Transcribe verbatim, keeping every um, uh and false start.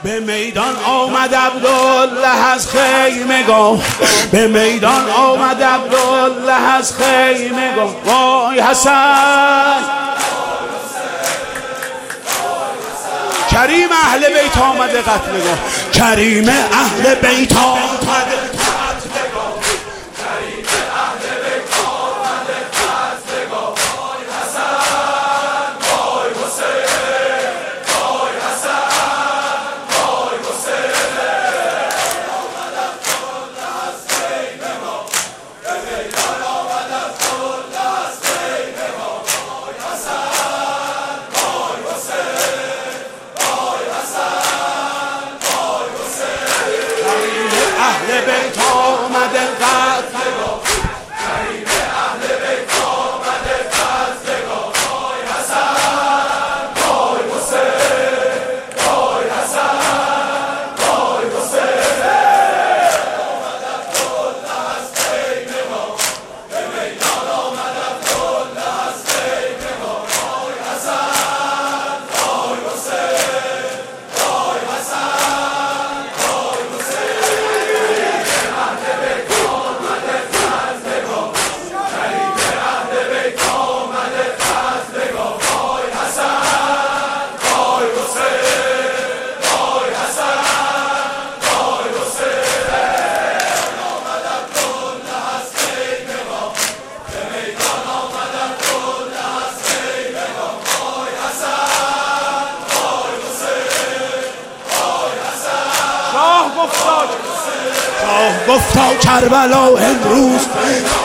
به میدان آمد عبدالله از خیمگاه، به میدان آمد عبدالله از خیمگاه. وای حسن کریم اهل بیت آمده قتلگاه، کریم اهل بیت آمده قتلگاه، کریم اهل بیت آمده قتلگاه. وای حسن وای حسین، وای حسن وای حسین. آمد عبدالله از خیمگاه، به میدان آمد عبدالله از خیمگاه. وای حسن وای حسین، وای حسن وای حسین. کریم اهل بیت آمده قتلگاه، کریم اهل بیت آمده قتلگاه. وای حسن وای حسین، وای حسن وای حسین. آمد عبدالله از خیمگاه، به میدان آمد عبدالله از خیمگاه. وای حسن وای حسین، وای حسن وای حسین. کریم اهل بیت آمده قتلگاه، کریم اهل بیت آمده قتلگاه. وای حسن وای حسین، وای حسن وای حسین. آمد عبدالله از خیمگاه، به میدان آمد عبدالله از خیمگاه. وای حسن وای حسین، وای حسن. شاه گفتا شاه گفتا کربلا امروز